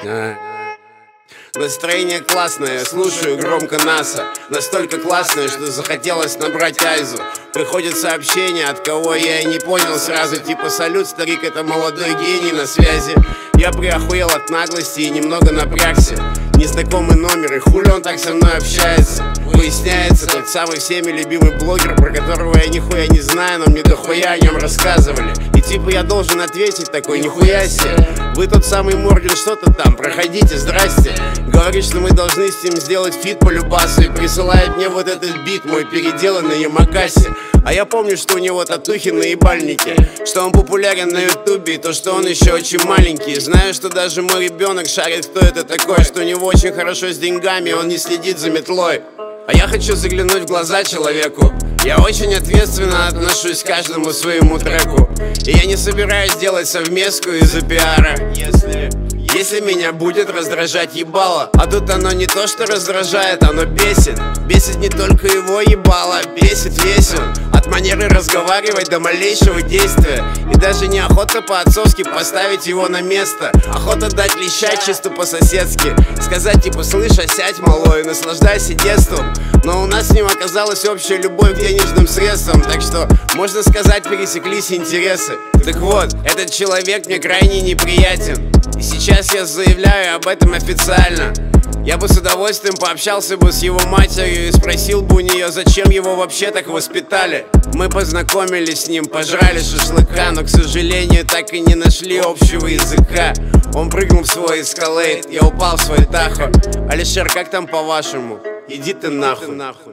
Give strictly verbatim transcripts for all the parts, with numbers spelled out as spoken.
Настроение классное, я слушаю громко НАСА. Настолько классное, что захотелось набрать Айзу. Приходит сообщение, от кого я и не понял сразу. Типа: салют, старик, это молодой гений на связи. Я приохуел от наглости и немного напрягся. Незнакомый номер, и хули он так со мной общается? Выясняется, тот самый всеми любимый блогер, про которого я нихуя не знаю, но мне дохуя о нем рассказывали. И типа я должен ответить такой: нихуя себе, вы тот самый Морген, что-то там, проходите, здрасте. Говорит, что мы должны с ним сделать фит по любасу, и присылает мне вот этот бит, мой переделанный Ямакаси. А я помню, что у него татухи на ебальнике, что он популярен на ютубе, и то, что он еще очень маленький. Знаю, что даже мой ребенок шарит, кто это такой, что у него очень хорошо с деньгами, он не следит за метлой. А я хочу заглянуть в глаза человеку. Я очень ответственно отношусь к каждому своему треку, и я не собираюсь делать совместку из-за пиара. Если... Если меня будет раздражать ебало. А тут оно не то что раздражает, оно бесит. Бесит не только его ебало, бесит весь он. От манеры разговаривать до малейшего действия. И даже неохота по-отцовски поставить его на место. Охота дать леща чисто по-соседски. Сказать типа: слышь, осядь, малой, наслаждайся детством. Но у нас с ним оказалась общая любовь к денежным средствам, так что, можно сказать, пересеклись интересы. Так вот, этот человек мне крайне неприятен, и сейчас я заявляю об этом официально. Я бы с удовольствием пообщался бы с его матерью и спросил бы у нее, зачем его вообще так воспитали. Мы познакомились с ним, пожрали шашлыка, но, к сожалению, так и не нашли общего языка. Он прыгнул в свой эскалейт, я упал в свой тахо. Алишер, как там по-вашему? Иди ты нахуй.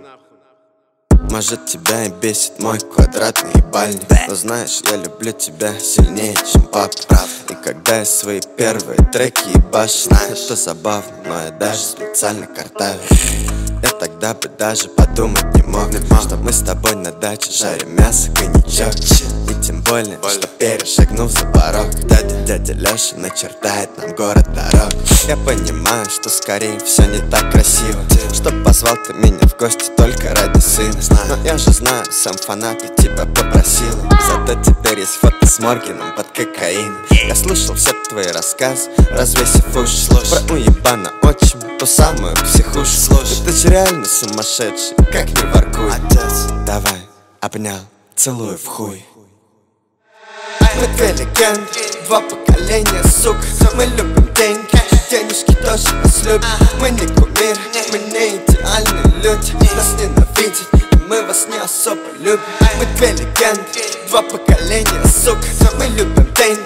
Может, тебя и бесит мой квадратный ебальник, но знаешь, я люблю тебя сильнее, чем папа. И когда я свои первые треки ебашу, это забавно, но я даже специально картавлю. Я тогда бы даже подумать не мог, что мы с тобой на даче жарим мясо, коньячок. И тем более, что перешагнув за порог, дядя, дядя Леша начертает нам город дорог. Я понимаю, что скорее все не так красиво, что позвал ты меня в гости только ради сына. Но я же знаю, сам фанат и тебя попросил. Зато теперь есть фото с Моргеном под кокаином. Я слушал все твои рассказы, развесив уши, про уебана отчима, ту самую психушу. Ты же реально сумасшедший, как не воркуй. Отец, давай, обнял, целую в хуй. Мы две легенды, два поколения, сука. Мы любим деньги, денежки тоже нас любят. Мы не кумиры, мы не идеальные люди. Нас ненавидят, и мы вас не особо любим. Мы две легенды, два поколения, сука. Мы любим деньги,